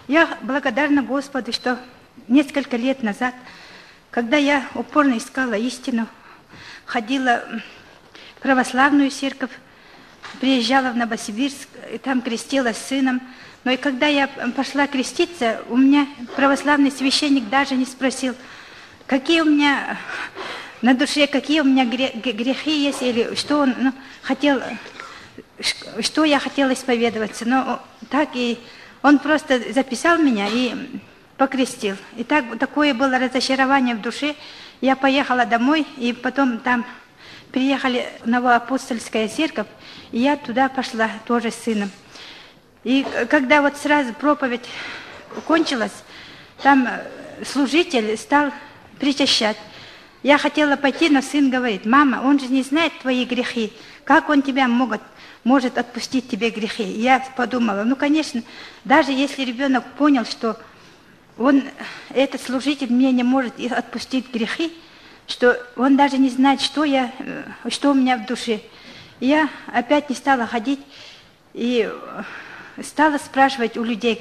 Я благодарна Господу, что несколько лет назад, когда я упорно искала истину, ходила в православную церковь, приезжала в Новосибирск, и там крестилась с сыном. Но и когда я пошла креститься, у меня православный священник даже не спросил, какие у меня на душе, какие у меня грехи есть, или что он хотел, что я хотела исповедоваться. Но так и он просто записал меня и покрестил. И такое было разочарование в душе. Я поехала домой, и потом там приехали в Новоапостольская церковь, и я туда пошла тоже с сыном. И когда вот сразу проповедь кончилась, там служитель стал причащать. Я хотела пойти, но сын говорит: мама, он же не знает твои грехи. Как он тебя может отпустить тебе грехи? И я подумала, конечно, даже если ребенок понял, что этот служитель мне не может отпустить грехи, что он даже не знает, что у меня в душе. И я опять не стала ходить и стала спрашивать у людей,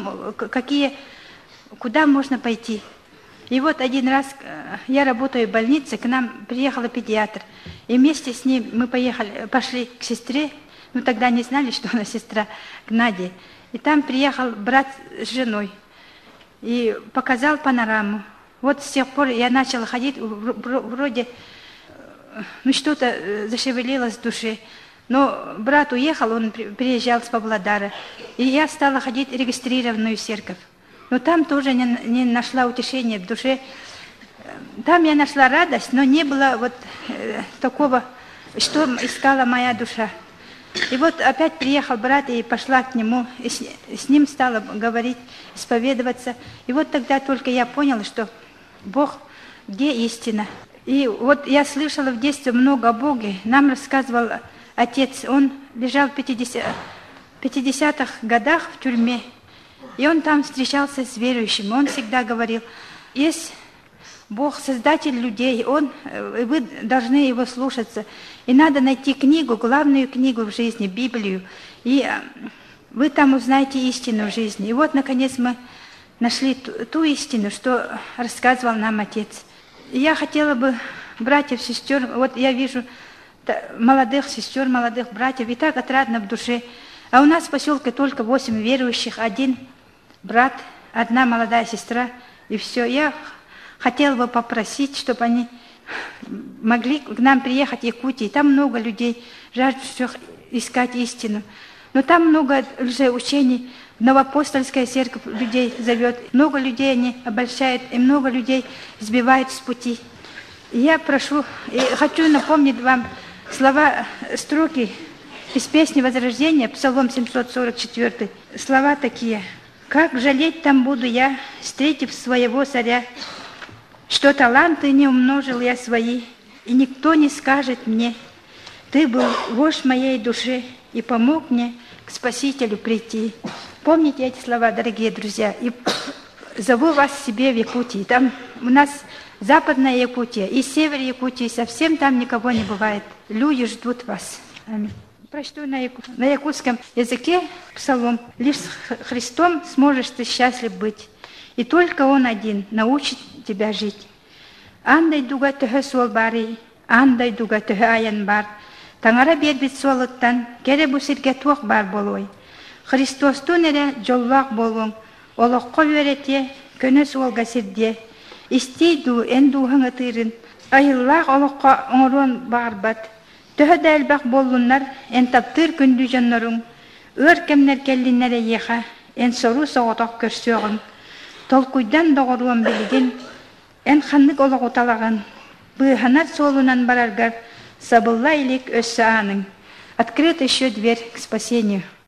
куда можно пойти. И вот один раз я работаю в больнице, к нам приехала педиатр, и вместе с ним мы пошли к сестре, тогда не знали, что она сестра, к Наде, и там приехал брат с женой и показал панораму. Вот с тех пор я начала ходить, вроде что-то зашевелилось в душе. Но брат уехал, он приезжал с Павлодара, и я стала ходить в регистрированную церковь. Но там тоже не нашла утешения в душе. Там я нашла радость, но не было такого, что искала моя душа. И вот опять приехал брат, и пошла к нему, и с ним стала говорить, исповедоваться. И вот тогда только я поняла, что Бог, где истина. И вот я слышала в детстве много о Боге. Нам рассказывал отец, он лежал в 50-х годах в тюрьме, и он там встречался с верующими. Он всегда говорил: есть Бог, Создатель людей, вы должны Его слушаться. И надо найти книгу, главную книгу в жизни, Библию, и вы там узнаете истину в жизни. И вот, наконец, мы нашли ту истину, что рассказывал нам отец. И я хотела бы братьев, сестер, вот я вижу молодых сестер, молодых братьев, и так отрадно в душе. А у нас в поселке только 8 верующих, 1 брат, 1 молодая сестра, и все. Я хотела бы попросить, чтобы они могли к нам приехать в Якутию. Там много людей, жаждущих искать истину. Но там много лжеучений. Новоапостольская церковь людей зовет. Много людей они обольщают, и много людей сбивают с пути. И я прошу, и хочу напомнить вам строки из песни Возрождения, Псалом 744. Слова такие: «Как жалеть там буду я, встретив своего царя, что таланты не умножил я свои, и никто не скажет мне: ты был вождь моей души и помог мне к Спасителю прийти». Помните эти слова, дорогие друзья, и зову вас к себе в Якутии. Там у нас Западная Якутия и Север Якутии, совсем там никого не бывает. Люди ждут вас. Аминь. Прочту на якутском языке псалом. «Лишь с Христом сможешь ты счастлив быть, и только Он один научит тебя жить. Андай дуга төһө сол бари, андай дуга төһө аян бар, таңара бербит солыттан, кере бүсирге туақ бар болой. Христостун эре жоллақ болуң, олоққа верете, көнөс олға сирде, истейду энду хыңытырын, айыллақ олоққа оңырон барбат, төһө дәлбақ болуннар, эн таптыр күнді жоннорың, өр кемнер келлиннере еха, эн сору соғытақ көрсөғын, толкуйдан доғыруан білген, эн ханнык олық оталағын, быханар солунан бараргар, сабылла илик өссі аның. Открыта еще дверь к спасению.